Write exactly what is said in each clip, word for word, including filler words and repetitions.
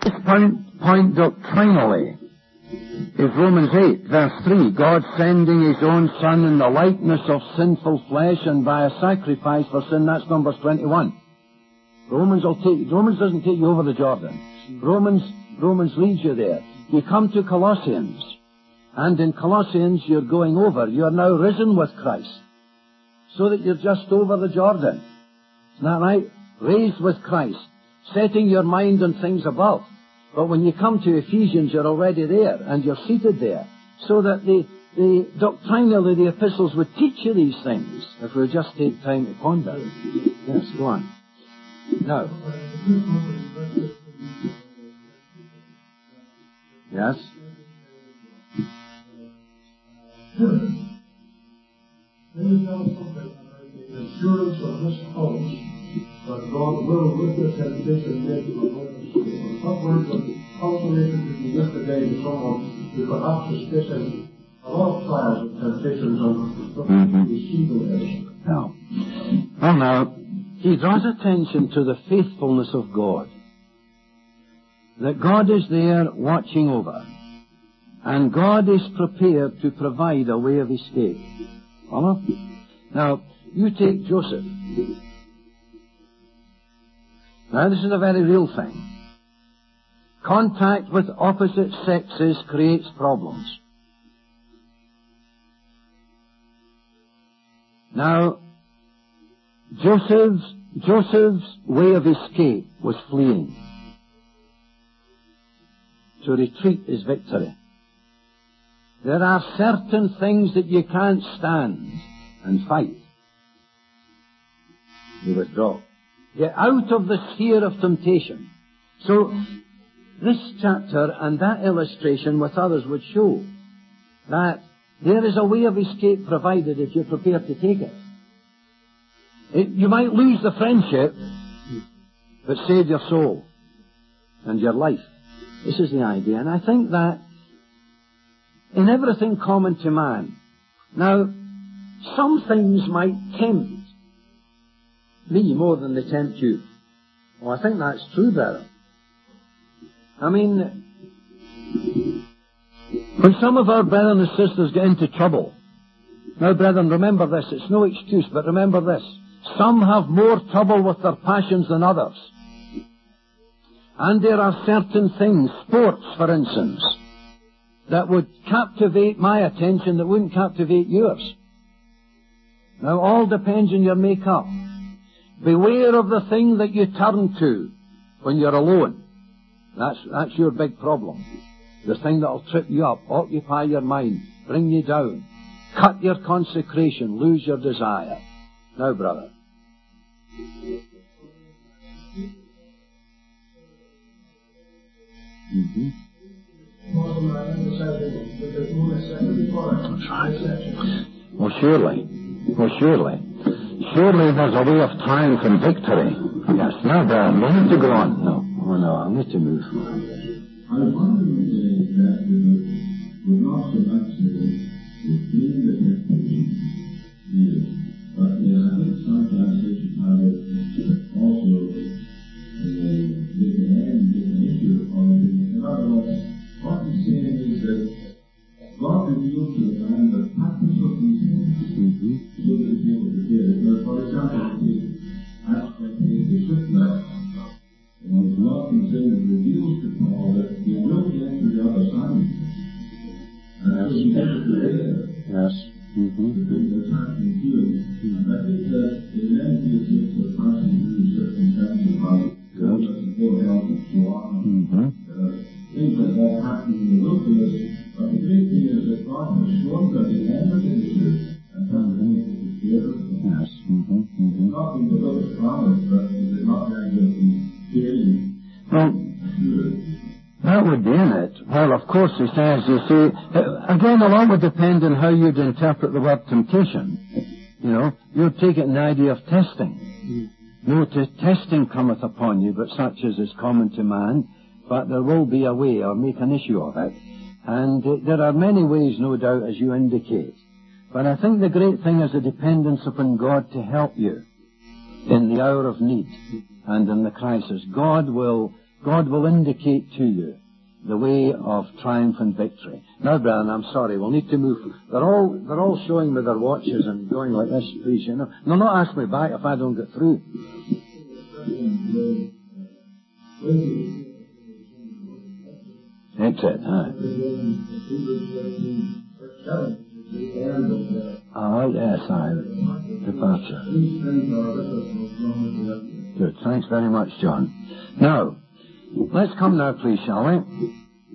This point, point doctrinally is Romans eight, verse three. God sending His own Son in the likeness of sinful flesh and by a sacrifice for sin. That's Numbers twenty-one. Romans will take, Romans doesn't take you over the Jordan. Romans, Romans leads you there. You come to Colossians, and in Colossians you're going over. You are now risen with Christ, so that you're just over the Jordan. Isn't that right? Raised with Christ, setting your mind on things above. But when you come to Ephesians, you're already there, and you're seated there, so that the, the doctrinally the epistles would teach you these things, if we'll just take time to ponder. Yes, go on. Now. Yes? Assurance of this hope, but God will with the temptation make it upwards of consolation to you yesterday to someone who perhaps is facing a lot of trials and temptations on receiving it. Now, well now, he draws attention to the faithfulness of God. That God is there watching over. And God is prepared to provide a way of escape. Follow? Now, you take Joseph. Now, this is a very real thing. Contact with opposite sexes creates problems. Now, Joseph's, Joseph's way of escape was fleeing. To retreat is victory. There are certain things that you can't stand and fight. You withdraw. Get out of the sphere of temptation. So, this chapter and that illustration with others would show that there is a way of escape provided if you're prepared to take it. it you might lose the friendship, but save your soul and your life. This is the idea. And I think that in everything common to man, now, some things might tempt me more than they tempt you. Well, I think that's true, brother. I mean, when some of our brethren and sisters get into trouble, now, brethren, remember this, it's no excuse, but remember this, some have more trouble with their passions than others. And there are certain things, sports, for instance, that would captivate my attention that wouldn't captivate yours. Now, all depends on your make-up. Beware of the thing that you turn to when you're alone. That's, that's your big problem. The thing that'll trip you up, occupy your mind, bring you down, cut your consecration, lose your desire. Now, brother. Mm-hmm. That's right. Well, surely. Well, surely. Surely there's a way of triumph and victory. Yes. Now, brother, we need to go on. No. Oh, no, I need to move. I wonder if that would not so much mean the temptation, but I think some translations have it also make an end, make an issue of it. In other words, what he's saying is that God reveals to the man the patterns of these things, mm-hmm. so that he's able to get it. Now, for example, the aspect of the shipwreck, and God considers reveals to Paul that he will get to the other side. And as he gets to there, yes. Mm-hmm. the things that's happening to him. And I think that in many cases, the person who's circumstances about God doesn't go help and so on. Mm-hmm. Uh, things like that happen in the wilderness. But the great thing is that God has shown that the end of it is and some of the people to fear of them. Yes. Mm-hmm. Mm-hmm. It's not being delivered promise, but it's not going to be fearing. Well, that would be in it. Well, of course, he says, you see, again, a lot would depend on how you'd interpret the word temptation. You know, you'd take it in the idea of testing. No, t- testing cometh upon you, but such as is common to man, but there will be a way, or make an issue of it. And uh, there are many ways, no doubt, as you indicate. But I think the great thing is the dependence upon God to help you in the hour of need and in the crisis. God will God will indicate to you the way of triumph and victory. Now, brethren, I'm sorry, we'll need to move. They're all, they're all showing me their watches and going like this, please, you know. They'll not ask me back if I don't get through. Exit, huh? Ah, yes, I. Departure. Good, thanks very much, John. Now, let's come now, please, shall we?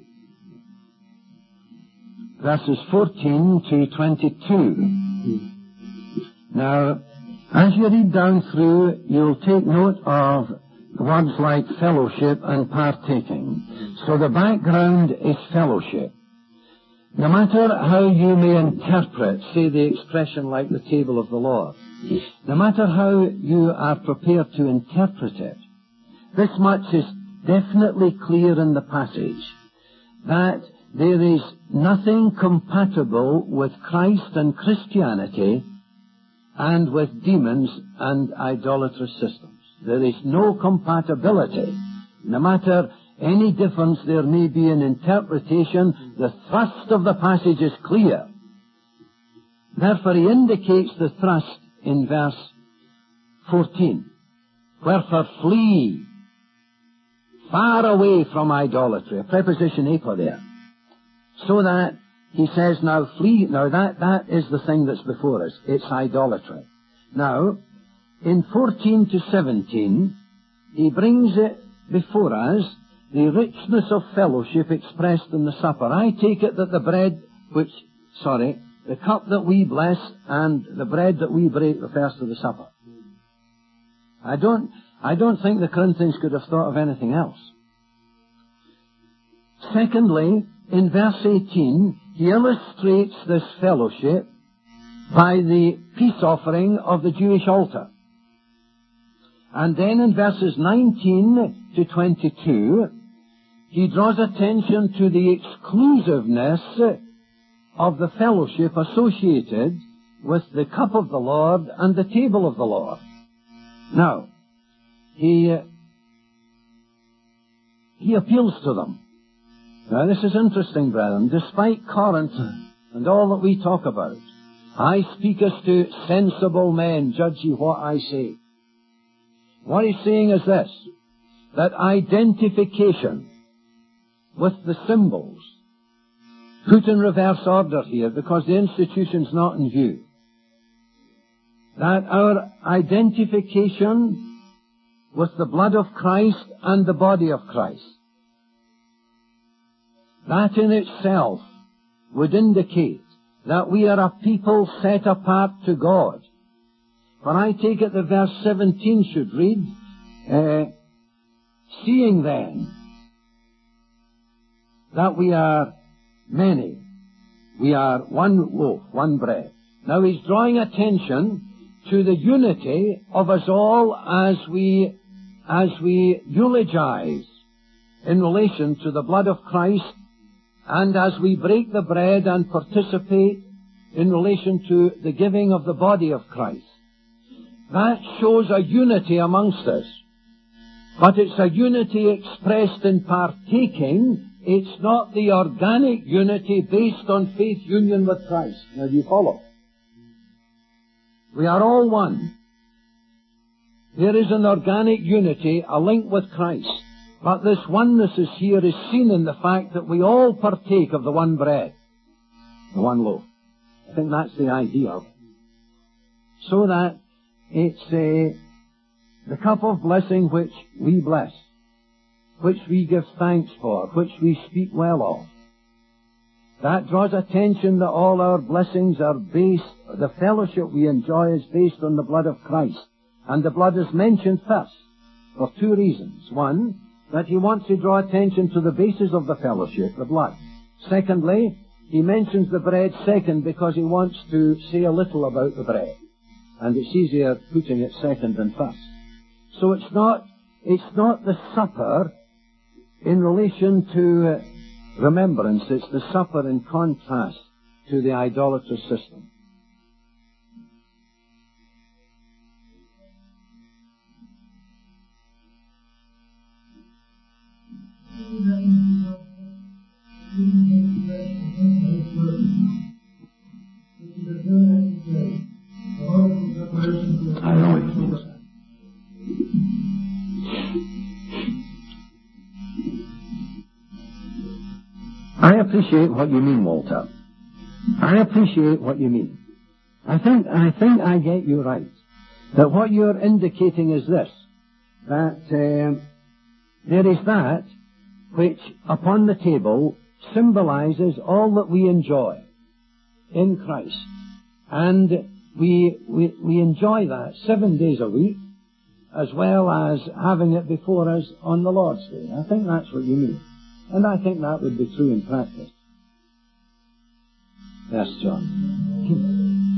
Verses fourteen to twenty-two. Now, as you read down through, you'll take note of words like fellowship and partaking. So the background is fellowship. No matter how you may interpret, say, the expression like the table of the Lord, no matter how you are prepared to interpret it, this much is definitely clear in the passage, that there is nothing compatible with Christ and Christianity and with demons and idolatrous systems. There is no compatibility. No matter any difference there may be in interpretation, the thrust of the passage is clear. Therefore, he indicates the thrust in verse fourteen. Wherefore flee far away from idolatry. A preposition apo there. So that he says, now flee. Now that, that is the thing that's before us. It's idolatry. Now, in fourteen to seventeen, he brings it before us, the richness of fellowship expressed in the supper. I take it that the bread which, sorry, the cup that we bless and the bread that we break refers to the supper. I don't, I don't think the Corinthians could have thought of anything else. Secondly, in verse eighteen, he illustrates this fellowship by the peace offering of the Jewish altar. And then in verses nineteen to twenty-two, he draws attention to the exclusiveness of the fellowship associated with the cup of the Lord and the table of the Lord. Now, he, uh, he appeals to them. Now, this is interesting, brethren. Despite Corinth and all that we talk about, I speak as to sensible men, judge ye what I say. What he's saying is this, that identification with the symbols, put in reverse order here because the institution's not in view, that our identification with the blood of Christ and the body of Christ, that in itself would indicate that we are a people set apart to God. For I take it that verse seventeen should read, uh, seeing then that we are many, we are one loaf, one bread. Now he's drawing attention to the unity of us all as we, as we eulogize in relation to the blood of Christ and as we break the bread and participate in relation to the giving of the body of Christ. That shows a unity amongst us. But it's a unity expressed in partaking. It's not the organic unity based on faith union with Christ. Now, do you follow? We are all one. There is an organic unity, a link with Christ. But this oneness is here is seen in the fact that we all partake of the one bread, the one loaf. I think that's the idea. So that it's a, the cup of blessing which we bless, which we give thanks for, which we speak well of. That draws attention that all our blessings are based, the fellowship we enjoy is based on the blood of Christ. And the blood is mentioned first for two reasons. One, that he wants to draw attention to the basis of the fellowship, the blood. Secondly, he mentions the bread second because he wants to say a little about the bread. And it's easier putting it second than first. So it's not, it's not the supper in relation to uh, remembrance. It's the supper in contrast to the idolatrous system. appreciate what you mean, Walter. I appreciate what you mean. I think, I think I get you right. That what you're indicating is this, that um, there is that which upon the table symbolizes all that we enjoy in Christ. And we, we, we enjoy that seven days a week, as well as having it before us on the Lord's Day. I think that's what you mean. And I think that would be true in practice. Yes, John.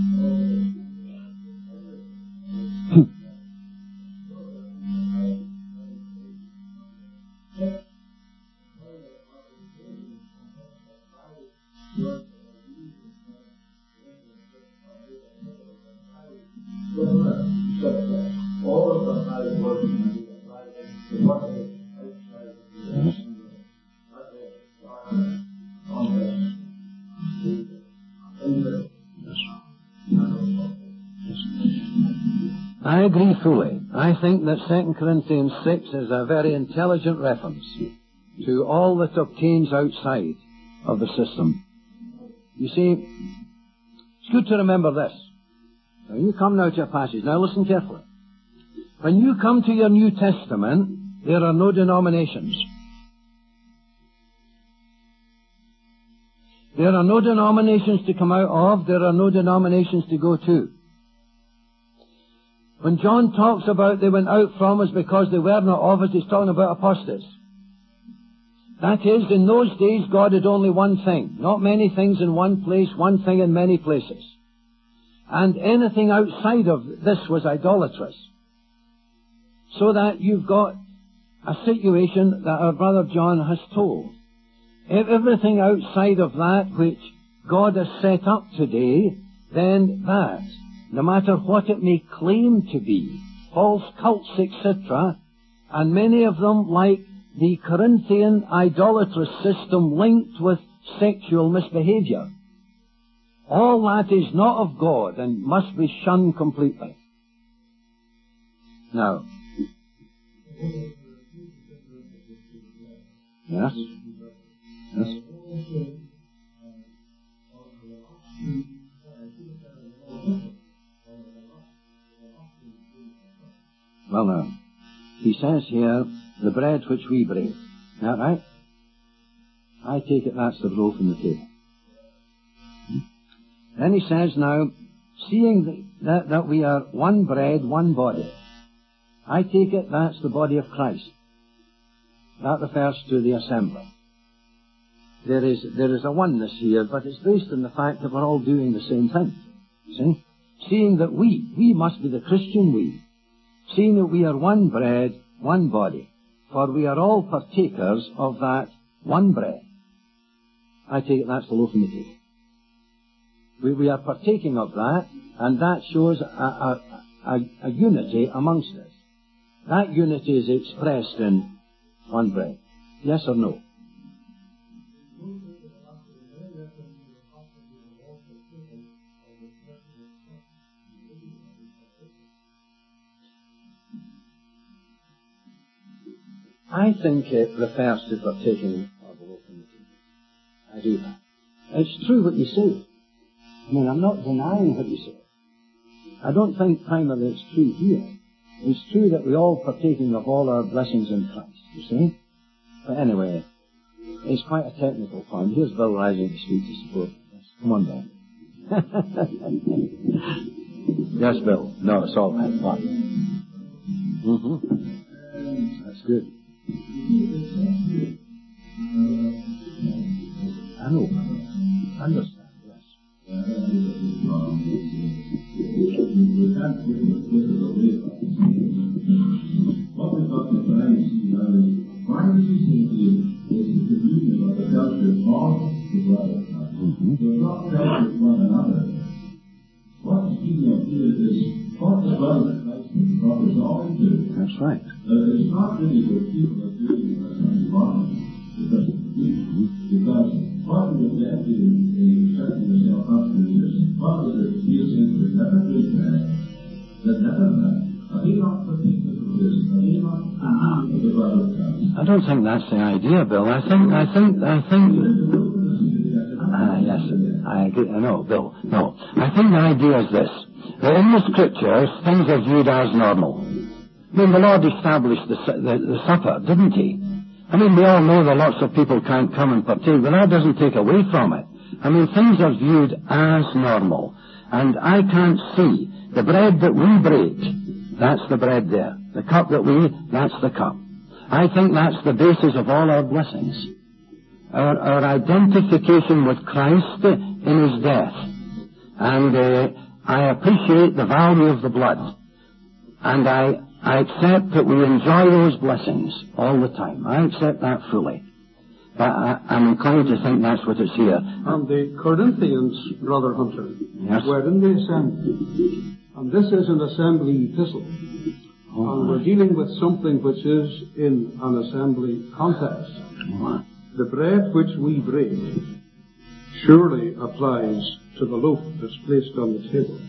I agree fully. I think that Second Corinthians six is a very intelligent reference to all that obtains outside of the system. You see, it's good to remember this. When you come now to a passage, now listen carefully. When you come to your New Testament, there are no denominations. There are no denominations to come out of, there are no denominations to go to. When John talks about they went out from us because they were not of us, he's talking about apostates. That is, in those days God had only one thing. Not many things in one place, one thing in many places. And anything outside of this was idolatrous. So that you've got a situation that our brother John has told. Everything outside of that which God has set up today, then that, no matter what it may claim to be, false cults, et cetera, and many of them like the Corinthian idolatrous system linked with sexual misbehavior. All that is not of God and must be shunned completely. Now, yes, yes. Well now, he says here, the bread which we break. Is that right? I take it that's the roll from the table. Then he says now, seeing that, that we are one bread, one body. I take it that's the body of Christ. That refers to the assembly. There is, there is a oneness here, but it's based on the fact that we're all doing the same thing. See? Seeing that we, we must be the Christian we. Seeing that we are one bread, one body. For we are all partakers of that one bread. I take it that's the loaf and the cake. We, we are partaking of that, and that shows a, a, a, a unity amongst us. That unity is expressed in one bread. Yes or no? I think it refers to partaking of the loaf and the cake. I do that. It's true what you say. I mean, I'm not denying what you say. I don't think primarily it's true here. It's true that we're all partaking of all our blessings in Christ, you see. But anyway, it's quite a technical point. Here's Bill rising to speak to support this. Come on, Bill. Yes, Bill. No, it's all right. Fine. Mm-hmm. That's good. I know. I understand. What we've got to find, you know, is why does he say to you is the communion of the fellowship of the brother? You're not fellowship with one another. What he's speaking of here is what the brother of Christ and the brothers always do. That's right. Uh, it's not really what people are doing on Sunday morning, because of the people. Because what we would then do in setting yourself up to this, what was it he was saying that never did that, that never met. Are they not particular to this? Are they not particular to the brother of Christ? I don't think that's the idea, Bill. I think, I think, I think... Ah, yes, I agree. No, Bill, no. I think the idea is this. That in the Scriptures, things are viewed as normal. I mean, the Lord established the, the, the supper, didn't He? I mean, we all know that lots of people can't come and partake, but that doesn't take away from it. I mean, things are viewed as normal. And I can't see the bread that we break, that's the bread there. The cup that we, that's the cup. I think that's the basis of all our blessings. Our, our identification with Christ in His death. And uh, I appreciate the value of the blood. And I, I accept that we enjoy those blessings all the time. I accept that fully. But I, I'm inclined to think that's what it's here. And the Corinthians, Brother Hunter, yes, were in the assembly. And this is an assembly epistle. Oh, and we're dealing with something which is in an assembly context. Oh, the bread which we break surely applies to the loaf that's placed on the table.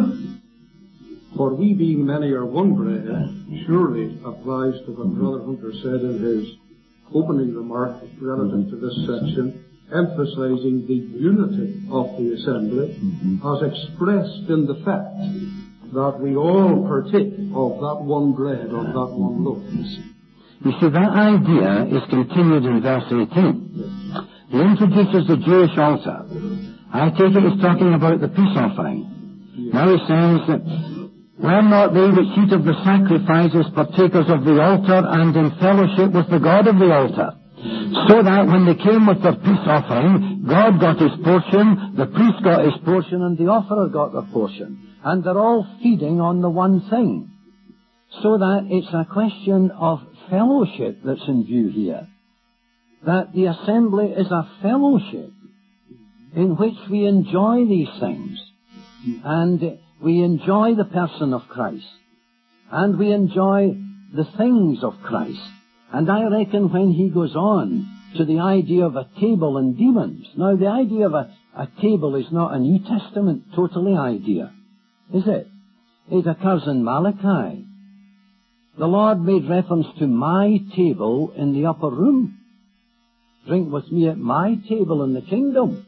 For we being many are one bread surely applies to what Brother Hunter said in his opening remark relative to this section, emphasizing the unity of the assembly as expressed in the fact that we all partake of that one bread, of that one loaf. You see, that idea is continued in verse eighteen. He introduces the Jewish altar. I take it he's talking about the peace offering. Yes. Now he says that, were not they which eat of the sacrifices partakers of the altar and in fellowship with the God of the altar? So that when they came with their peace offering, God got His portion, the priest got his portion, and the offerer got their portion. And they're all feeding on the one thing. So that it's a question of fellowship that's in view here. That the assembly is a fellowship in which we enjoy these things. And we enjoy the person of Christ. And we enjoy the things of Christ. And I reckon when he goes on to the idea of a table and demons. Now the idea of a, a table is not a New Testament totally idea. Is it? It occurs in Malachi. The Lord made reference to my table in the upper room. Drink with me at my table in the kingdom.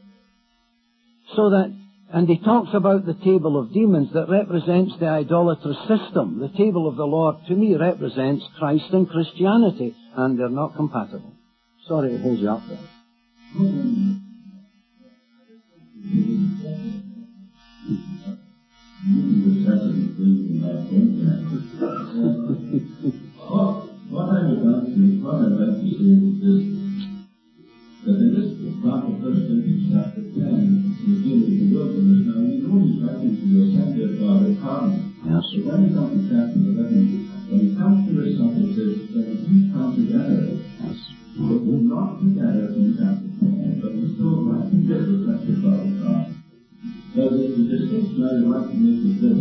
So that, and he talks about the table of demons that represents the idolatrous system. The table of the Lord, to me, represents Christ and Christianity, and they're not compatible. Sorry to hold you up there. What I would like to, what I'd like to say is this, that in this prophet First Corinthians chapter ten, we deal with the wilderness. Now we know he's writing to the assembly of God at Corinth. Yes. So when he comes to chapter eleven, when he comes to this something, it says, when we come together, Yes. but we're not together in chapter ten, but we're still right together with the God of God. Now the, the distinction I would like to make is this.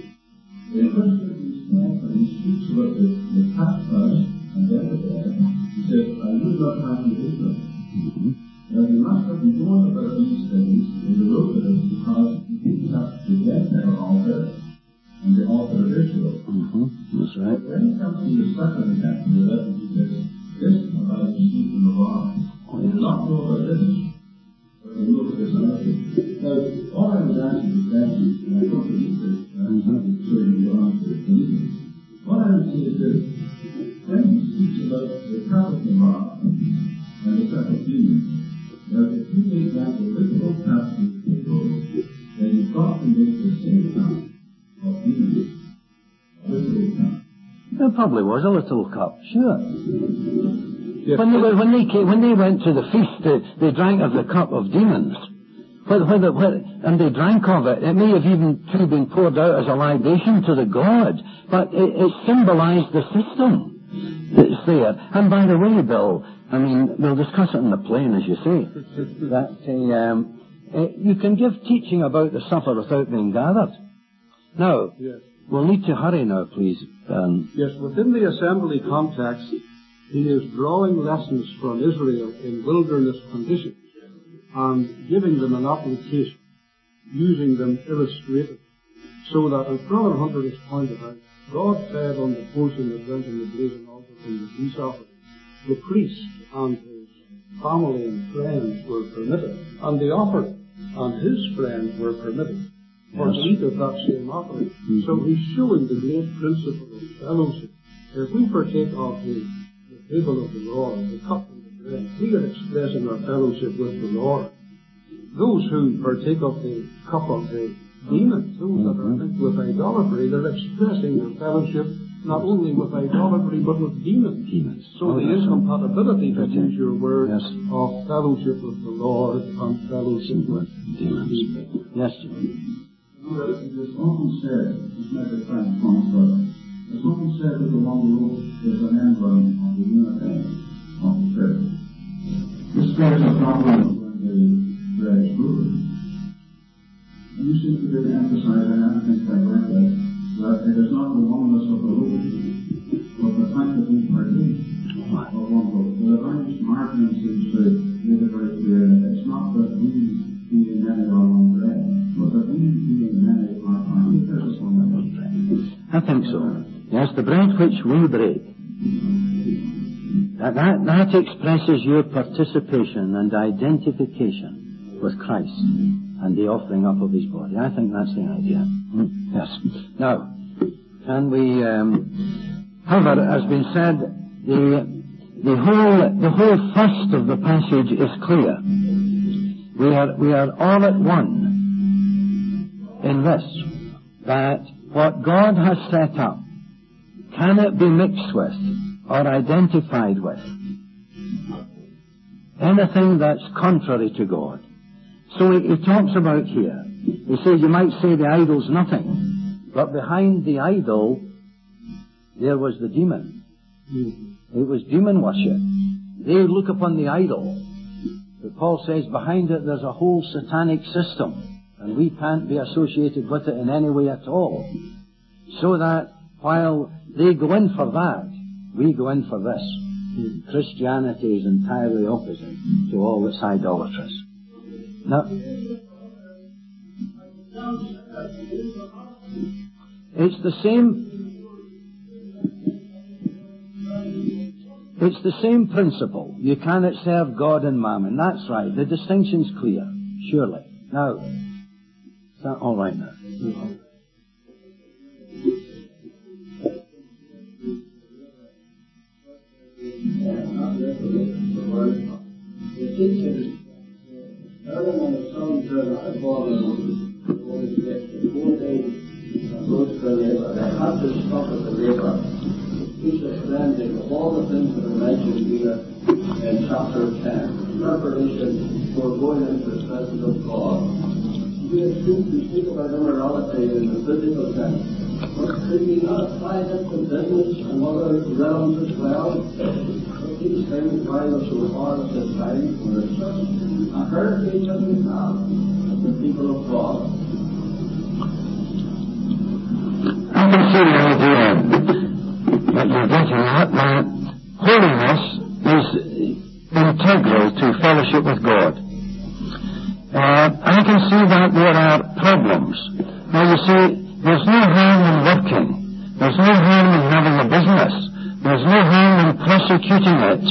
In First Corinthians ten, when he speaks about the, the past first and then the dead, he says, I would not have you ignorant. Mm-hmm. Now you must have been known about these things in the wilderness because you didn't have the Gentile altar and the altar of Israel. Mm-hmm. That's right. But when he comes to the second chapter eleven, he says, this is what I received from the law. I did not know about this, but I know about this other thing. Now, all I was asking is that, and I don't believe this, and I'm not sure you belong to the meeting. What I would say is this, when he speaks about the Catholic law, and the separate demons. Now, if you make that the literal Catholic people, then you've got to make the same kind of demons a literal cup. There probably was a little cup, sure. Yes. When they were, when they came, when they went to the feast, they, they drank of the cup of demons. Whether, whether, whether, and they drank of it. It may have even too been poured out as a libation to the god, but it, it symbolized the system that's there. And by the way, Bill, I mean, we'll discuss it in the plane, as you say, that uh, um, uh, you can give teaching about the supper without being gathered. Now, yes. We'll need to hurry now, please. Um, yes, within the assembly context, he is drawing lessons from Israel in wilderness conditions and giving them an application, using them illustrative, so that, as Brother Hunter has pointed out, God said on the portion that went in the brazen altar from the peace offering, the priest and his family and friends were permitted, and the offering and his friends were permitted for Yes. to eat of that same offering. Mm-hmm. So he's showing the great principle of fellowship. If we partake of the, the table of the Lord, the cup and the bread, we are expressing our fellowship with the Lord. Those who partake of the cup of the demons, those that are linked with idolatry, they're expressing their fellowship not only with idolatry but with demons. Demons. So Oh, the yes. incompatibility, to use your word, Yes. of fellowship with the Lord and fellowship with Demons. demons. Yes, Jim. Well, it is often said, just make a frank point, brother, it's often said that the one rule is an emblem of the unity of the church. This creates a problem when the bread is broken. And you seem to be emphasizing, and I think quite rightly, that it is not the oneness of the loaf, but the fact that we partake of one loaf. The evangelist Martin seems to make it very clear that it's not that we being many are one bread, but that we being many are partakers of one bread. I think so. Yes, the bread which we break. That, that, that expresses your participation and identification with Christ and the offering up of his body. I think that's the idea. Mm, yes. Now, can we, um, however, as been said, the, the whole, the whole thrust of the passage is clear. We are, we are all at one in this, that what God has set up cannot be mixed with or identified with anything that's contrary to God. So he, he talks about here, he says you might say the idol's nothing, but behind the idol there was the demon. It was demon worship. They look upon the idol, but Paul says behind it there's a whole satanic system, and we can't be associated with it in any way at all. So that while they go in for that, we go in for this. Christianity is entirely opposite to all that's idolatrous. Now, it's the same, it's the same principle. You cannot serve God and mammon. That's right. The distinction's clear, surely. Now, is that all right now? Mm-hmm. The teachers, early when the sun turned out falling, before they approached the labor, they had to stop at the labor. He's explaining all the things that are mentioned here in chapter ten. Preparation for going into the presence of God. We speak, we speak about immorality in the physical sense. But could we not apply that to business and other realms as well? These things why they're so hard at this time, for it's just a heritage that we have as the people of God. I can see the idea that you're getting at, that holiness is integral to fellowship with God. Uh, I can see that there are problems. Now you see, there's no harm in working. There's no harm in having a business. There's no harm in prosecuting it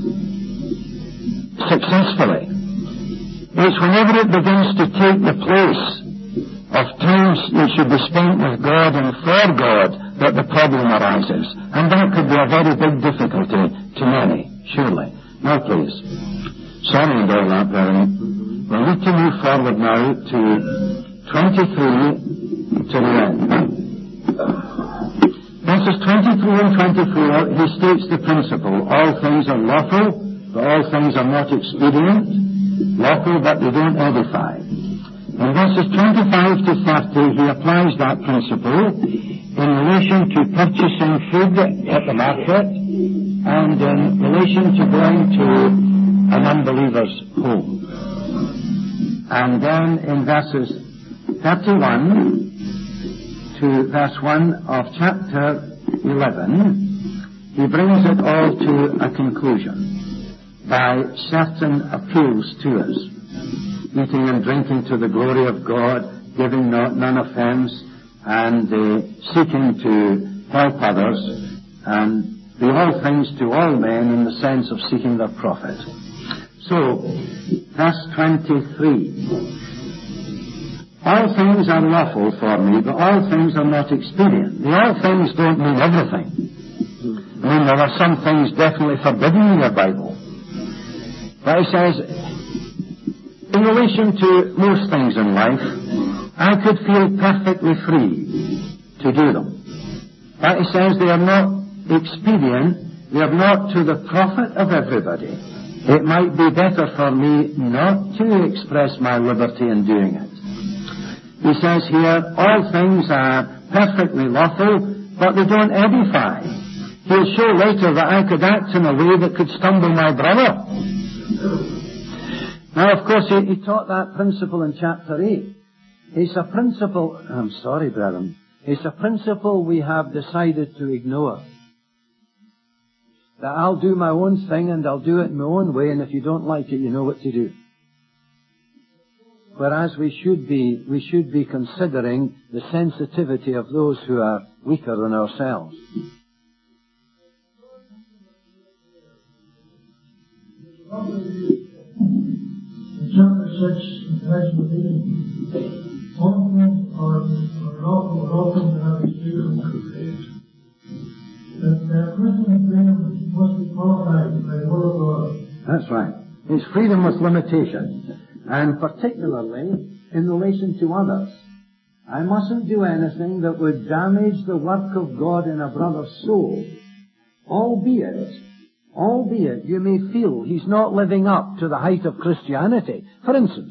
successfully. It's whenever it begins to take the place of times that should be spent with God and for God that the problem arises. And that could be a very big difficulty to many, surely. Now please. Sorry about that, brethren. We need to move forward now to twenty-three to the end. Verses twenty-three and twenty-four, he states the principle. All things are lawful, but all things are not expedient. Lawful, but they don't edify. In verses twenty-five to thirty, he applies that principle in relation to purchasing food at the market and in relation to going to an unbeliever's home. And then in verses thirty-one to verse one of chapter eleven, he brings it all to a conclusion by certain appeals to us. Eating and drinking to the glory of God, giving no, none offense, and uh, seeking to help others, and be all things to all men in the sense of seeking their profit. So, verse twenty-three. All things are lawful for me, but all things are not expedient. The all things don't mean everything. I mean, there are some things definitely forbidden in your Bible. But he says, in relation to most things in life, I could feel perfectly free to do them. But he says they are not expedient, they are not to the profit of everybody. It might be better for me not to express my liberty in doing it. He says here, all things are perfectly lawful, but they don't edify. He'll show later that I could act in a way that could stumble my brother. Now, of course, he, he taught that principle in chapter eight. It's a principle, I'm sorry, brethren, it's a principle we have decided to ignore. That I'll do my own thing and I'll do it in my own way, and if you don't like it, you know what to do. Whereas we should be, we should be considering the sensitivity of those who are weaker than ourselves. In chapter six, in connection with all things are, are lawful, all things have experience and grace. That uh, Christian freedom must be qualified by the Word of God. That's right. It's freedom with limitation. And particularly in relation to others. I mustn't do anything that would damage the work of God in a brother's soul. Albeit, albeit you may feel he's not living up to the height of Christianity. For instance,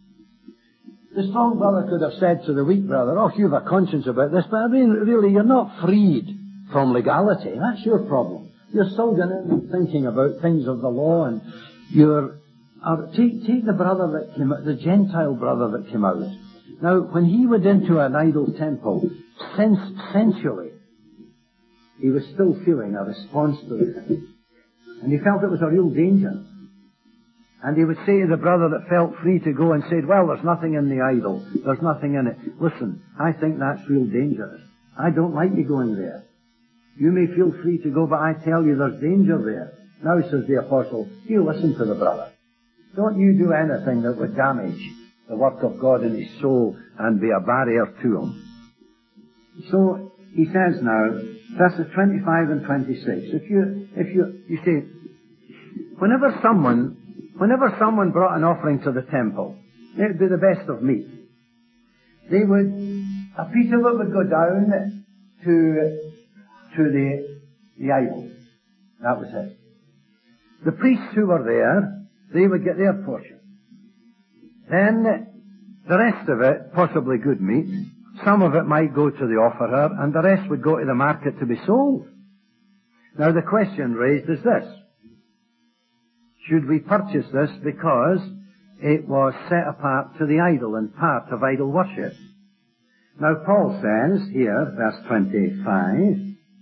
the strong brother could have said to the weak brother, oh, you have a conscience about this, but I mean, really, you're not freed from legality. That's your problem. You're still going in thinking about things of the law, and you're Or take, take the brother that came out, the Gentile brother that came out. Now, when he went into an idol temple, sens- sensually, he was still feeling a response to the thing. And he felt it was a real danger. And he would say to the brother that felt free to go and said, well, there's nothing in the idol. There's nothing in it. Listen, I think that's real dangerous. I don't like you going there. You may feel free to go, but I tell you there's danger there. Now, says the apostle, you listen to the brother. Don't you do anything that would damage the work of God in his soul and be a barrier to him. So, he says now, verses twenty-five and twenty-six, if you, if you, you see, whenever someone, whenever someone brought an offering to the temple, it would be the best of meat. They would, a piece of it would go down to, to the, the idol. That was it. The priests who were there, they would get their portion. Then, the rest of it, possibly good meat, some of it might go to the offerer, and the rest would go to the market to be sold. Now the question raised is this. Should we purchase this because it was set apart to the idol and part of idol worship? Now Paul says here, verse twenty-five,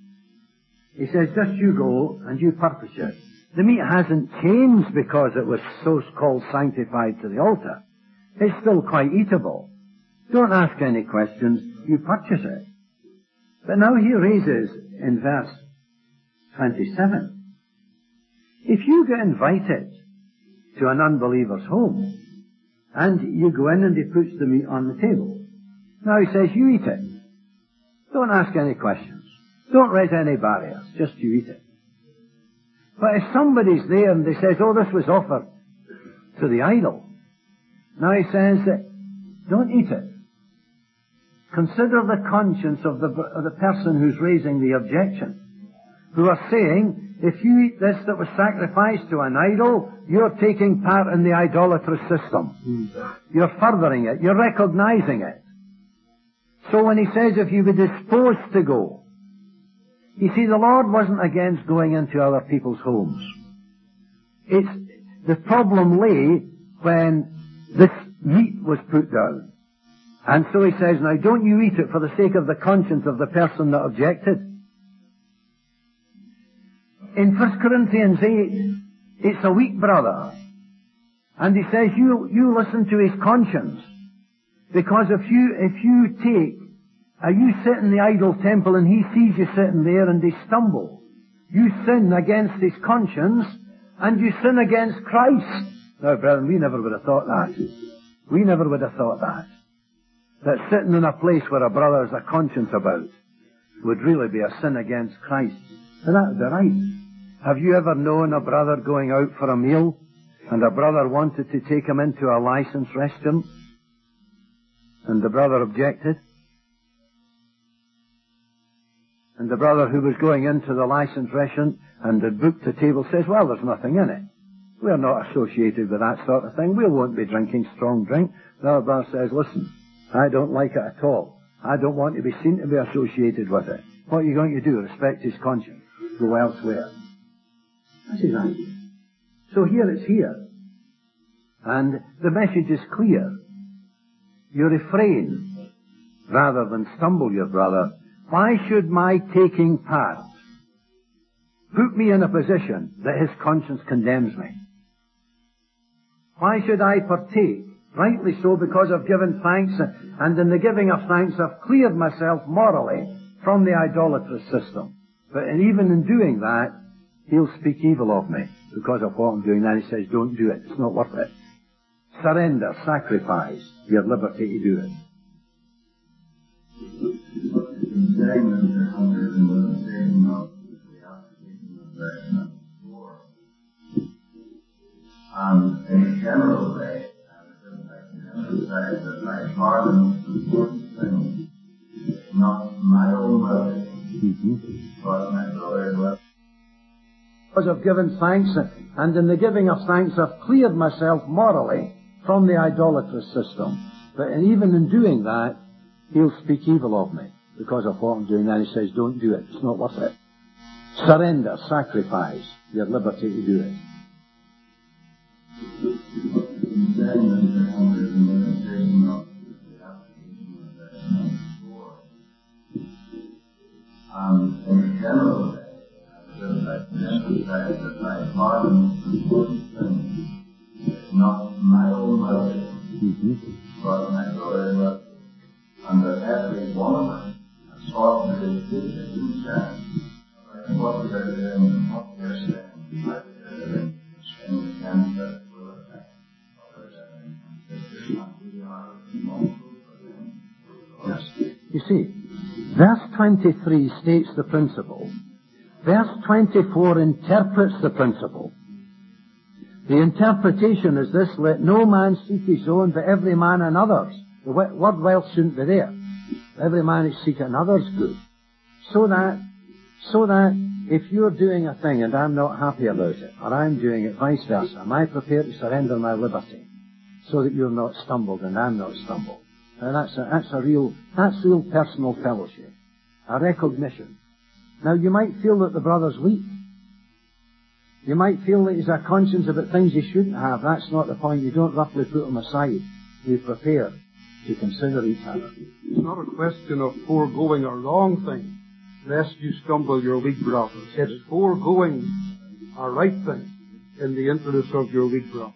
he says, just you go and you purchase it. The meat hasn't changed because it was so-called sanctified to the altar. It's still quite eatable. Don't ask any questions. You purchase it. But now he raises in verse twenty-seven. If you get invited to an unbeliever's home and you go in and he puts the meat on the table, now he says you eat it. Don't ask any questions. Don't raise any barriers. Just you eat it. But if somebody's there and they says, oh, this was offered to the idol, now he says, don't eat it. Consider the conscience of the, of the person who's raising the objection, who are saying, if you eat this that was sacrificed to an idol, you're taking part in the idolatrous system. Mm. You're furthering it. You're recognizing it. So when he says, if you were disposed to go, you see, the Lord wasn't against going into other people's homes. It's, the problem lay when this meat was put down. And so he says, now don't you eat it for the sake of the conscience of the person that objected. In First Corinthians eight, it's a weak brother. And he says, you, you listen to his conscience. Because if you, if you take Uh, you sit in the idol temple and he sees you sitting there and they stumble. You sin against his conscience and you sin against Christ. Now, brethren, we never would have thought that. We never would have thought that. That sitting in a place where a brother has a conscience about would really be a sin against Christ. And that would be right. Have you ever known a brother going out for a meal and a brother wanted to take him into a licensed restaurant and the brother objected? And the brother who was going into the licensed restaurant and had booked the table says, well, there's nothing in it. We're not associated with that sort of thing. We won't be drinking strong drink. The other brother says, listen, I don't like it at all. I don't want to be seen to be associated with it. What are you going to do? Respect his conscience. Go elsewhere. That's his idea. So here it's here. And the message is clear. You refrain rather than stumble your brother. Why should my taking part put me in a position that his conscience condemns me? Why should I partake? Rightly so, because I've given thanks, and in the giving of thanks I've cleared myself morally from the idolatrous system. But even in doing that, he'll speak evil of me because of what I'm doing. Then he says, don't do it. It's not worth it. Surrender, sacrifice your liberty to do it. Saying that there under the limitation of the application of verse number four. And in a general way, I would emphasize that my pardon is important thing. It's not my own will, mm-hmm. but my brother's will. Because I've given thanks, and in the giving of thanks I've cleared myself morally from the idolatrous system. But even in doing that, he'll speak evil of me because of what I'm doing. Then he says, don't do it. It's not worth it. Surrender, sacrifice your liberty to do it. In saying that there under the limitation of the application of verse number four. And in a general way, I would like to emphasize that my pardon is important thing. It's not my own will, mm-hmm. but my brother's will. And that every one of us has sought to give his consent about what we are doing and what we are saying and how we are doing in the sense that it will affect others and sisters, and we are responsible for them. Yes. You see, verse twenty-three states the principle. Verse twenty-four interprets the principle. The interpretation is this: let no man seek his own, but every man another's. The word wealth shouldn't be there. Every man is seeking another's good. So that, so that if you're doing a thing and I'm not happy about it, or I'm doing it vice versa, am I prepared to surrender my liberty so that you're not stumbled and I'm not stumbled? Now that's a, that's a real, that's real personal fellowship. A recognition. Now you might feel that the brother's weak. You might feel that he's a conscience about things he shouldn't have. That's not the point. You don't roughly put him aside. You prepare to consider each other. It's not a question of foregoing a wrong thing, lest you stumble your weak brother. It's foregoing a right thing in the interest of your weak brother.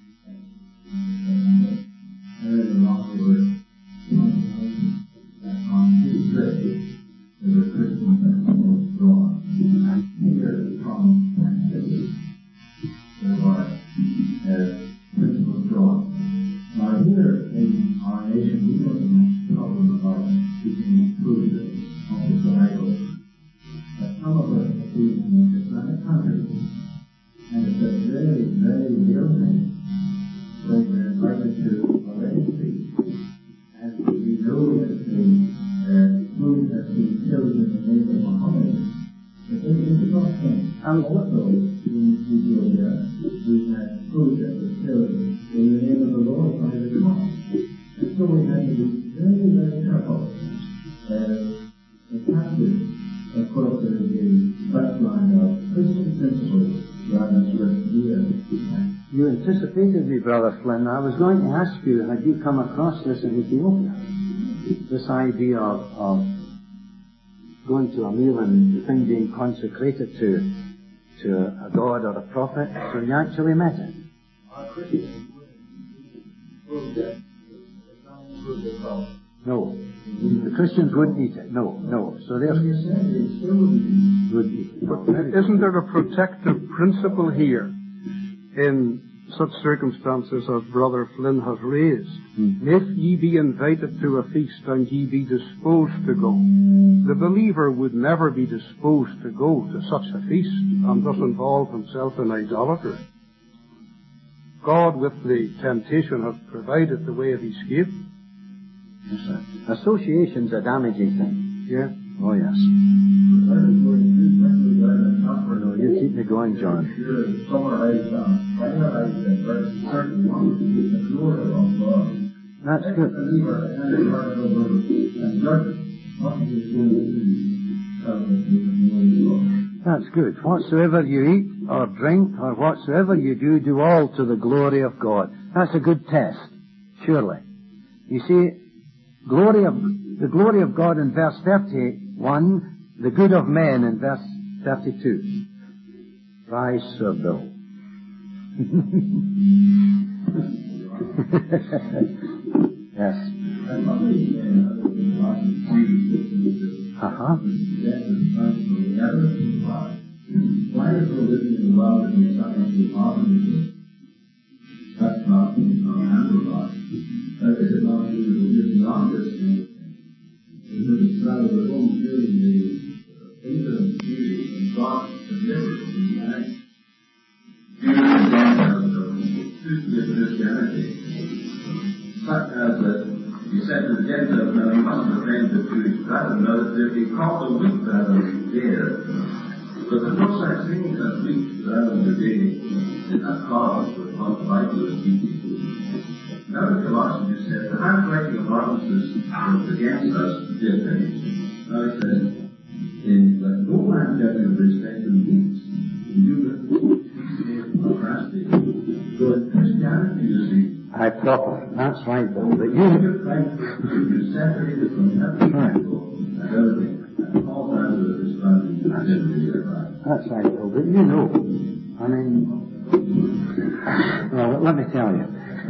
Now here in our nation, we have a problem about speaking truth of the Bible. But some of us have been in Islamic countries, and it's a very, very real thing when we're invited to a wedding feast, and we know that the uh, food has been killed in the name of Muhammad. But this is not thing. And also, in Ethiopia, we had food that was killed in the name of the Lord by the cross. And so we have to be very, very careful. Uh, the passage, of course, is the background of Christian principles rather than written here. You anticipated me, Brother Flynn. I was going to ask you, had you come across this in Ethiopia? This idea of, of going to a meal and the thing being consecrated to to a god or a prophet, so you actually met it. No. The Christians wouldn't eat it. No, no. So there's... would eat it. But isn't there a protective principle here in such circumstances as Brother Flynn has raised, Mm-hmm. if ye be invited to a feast and ye be disposed to go, the believer would never be disposed to go to such a feast and thus involve himself in idolatry. God, with the temptation, has provided the way of escape. Yes, sir. Association's a damaging thing. Yeah. Oh, yes. No, you keep me going, John. That's good. That's good. Whatsoever you eat or drink or whatsoever you do, do all to the glory of God. That's a good test, surely. You see, glory of the glory of God in verse thirty-one, the good of men in verse thirty-two. Rise, Sir Bill. Yes. Uh-huh. That's not our handle God. That is not the longest thing. Because it's out of the home feeling the infinite beauty and God delivered from the act. Christianity. Such as that he said to the Gentiles, now you must defend the Jewish brother, now that if he called the weak brother there, but there's no such thing as weak brother today in that cause with what the Bible is teaching. Now in Colossians it says, the handwriting of ordinances was against us did finish. Now it says, in that no man judge of respect and means, you will procrastinate. So in Christianity, you see, I proper. That's right, Bill. But you... you're separated from every people and everything. And all kinds of this family. That's right, Bill. But you know, I mean... Well, let me tell you.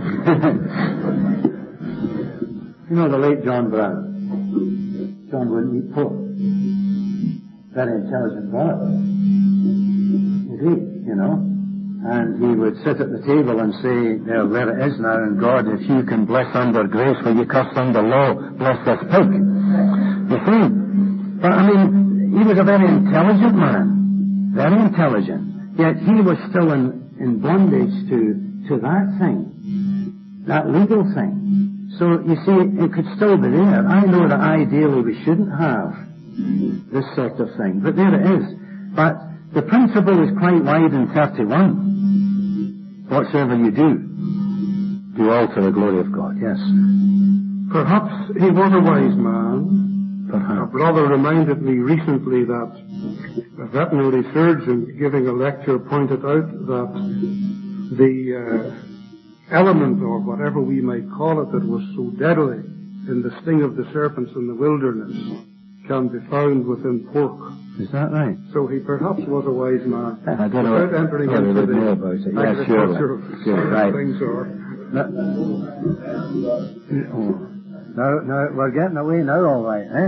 You know the late John Brown. John wouldn't eat pork. Very intelligent brother. Indeed, you know. And he would sit at the table and say, there, there it is now, and God, if you can bless under grace, will you curse under law? Bless this pig. You see? But I mean, he was a very intelligent man. Very intelligent. Yet he was still in, in bondage to, to that thing. That legal thing. So, you see, it could still be there. I know that ideally we shouldn't have this sort of thing, but there it is. But the principle is quite wide in thirty-one. Whatsoever you do, do all to the glory of God. Yes. Perhaps he was a wise man. Perhaps. A brother reminded me recently that a veterinary surgeon giving a lecture pointed out that the uh, element, or whatever we might call it, that was so deadly in the sting of the serpents in the wilderness can be found within pork. Is that right? So he perhaps was a wise man. I don't know. Without entering Well, into we the know about it. Yes, agriculture of surely. Sure, right. things or... No, no, no, we're getting away now, all right, eh?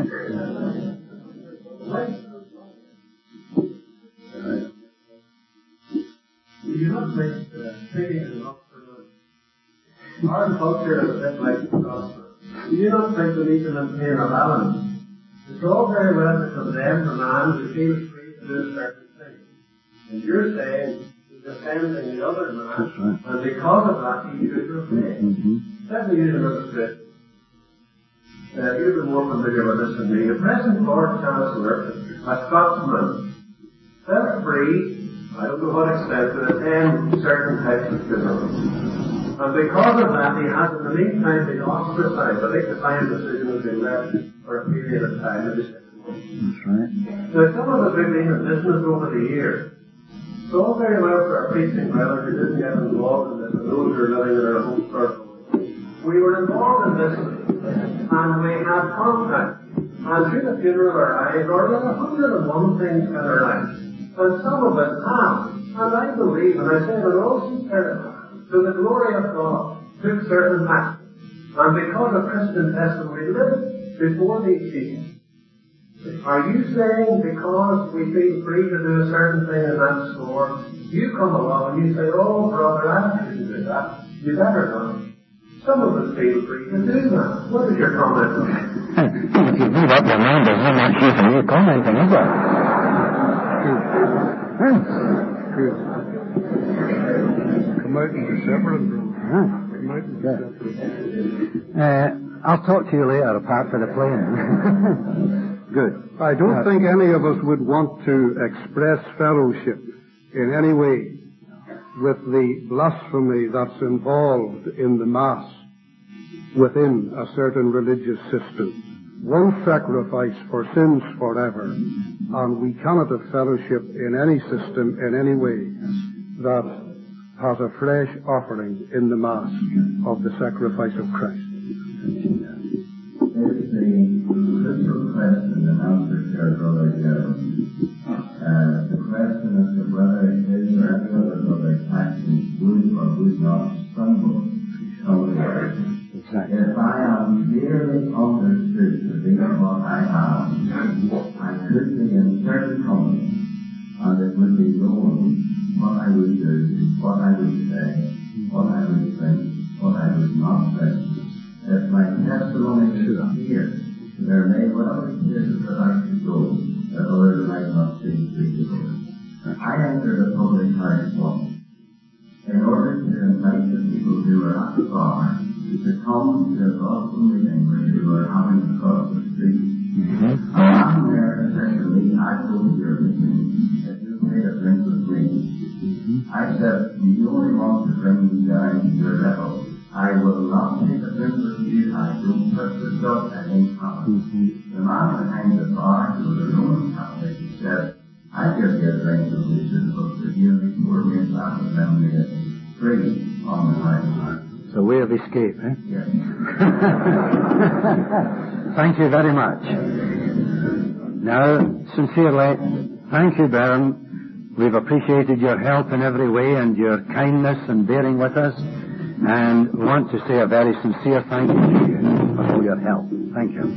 You don't think uh, trading is not for money. Our culture is a bit like the gospel. You don't think we need to maintain a balance. It's all very well to condemn a man who feels free to do certain things. And you're saying he's defending the other man, right. and because of that he should refrain. Mm-hmm. Let me use another script. Uh, you've been more familiar with this than me. The present Lord Chancellor, a Scotsman, felt free, I don't know what extent, to attend certain types of funerals. And because of that, he has in the meantime been ostracized. I think the final decision has been left for a period of time, maybe six months. That's right. Now, some of us have been in business over the years. It's all very well for our preaching brothers who didn't get involved in this, and those who are living in their own circle. We were involved in this, and we had contact. And through the funeral of our eyes, or there are a hundred and one things in our lives. And some of us have. And I believe, and I say it in all sincerity, to the glory of God, took certain actions. And because of Christian testimony lived before these people, Are you saying because we feel free to do a certain thing in that store, you come along and you say, oh, brother, I shouldn't do that. You better not. Some of us feel free to do that. What is your comment on that? If you move up your mind, there's not much use in you commenting, is there? Come out and be separate, brother. Come out and be separate. Uh, I'll talk to you later, apart from the playing. Good. I don't uh, think any of us would want to express fellowship in any way with the blasphemy that's involved in the Mass within a certain religious system. One sacrifice for sins forever, and we cannot have fellowship in any system in any way that has a fresh offering in the Mass of the sacrifice of Christ. There's the crucial question and answer to our brother Joe. Uh, the question as to whether his or any other brother's actions would or would not stumble on the earth. Exactly. If I am clearly understood to be what I am, I could be in certain company, and it would be known what I would do, what I would say, what I would think, what I would not say. If my testimony is clear, there may well be places that I should go that others might not see free to go. I entered a public house once in order to invite the people who were at the bar to come to a gospel meeting where they were having to cross the street. Mm-hmm. And I'm there saying to me, I go to your meeting if you take a drink with me. Mm-hmm. I said, you only want to bring me down to your level. I will not take a drink with you. I don't touch the stuff at any time. Mm-hmm. The man behind the bar, who was a Roman Catholic, he said, I give you a drink of this, but for you before me and that of them is free on the right. So way of escape, eh? Yes. Thank you very much. Now, sincerely, thank you, Baron. We've appreciated your help in every way and your kindness and bearing with us, and want to say a very sincere thank you to you for all your help. Thank you.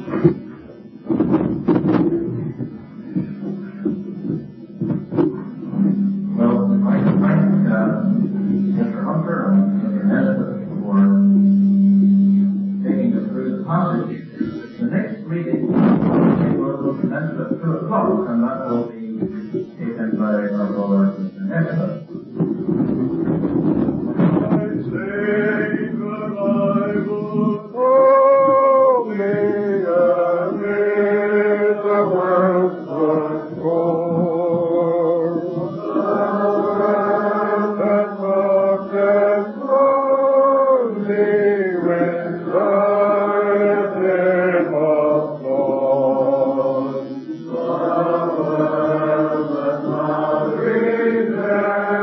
Well, I'd like to thank uh, Mister Hunter and Mister Nesbitt for taking us through the passage. The next meeting will commence at two o'clock, and that will be taken by our brother Mister Nesbitt. Amen.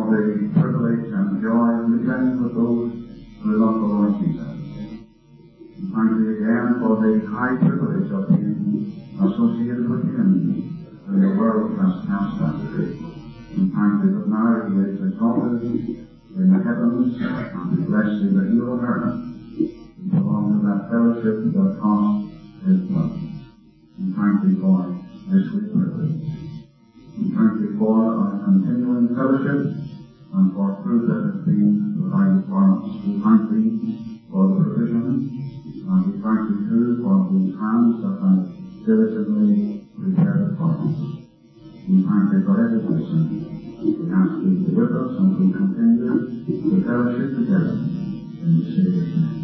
the privilege and joy and the friends with those who love the Lord Jesus. We thank Thee again for the high privilege of being associated with Him when the world has cast us away. We thank Thee that now He is exalted in the heavens, and we bless Thee that you on earth belong to that fellowship that cost His blood. We thank Thee for this great privilege. We thank Thee for our continuing fellowship and for fruit that has been provided for us. We thank Thee for the provision, and we thank Thee too for these hands that have diligently prepared for us. We thank Thee for every blessing. We ask Thee to be with us and we continue the fellowship together in the Saviour's name.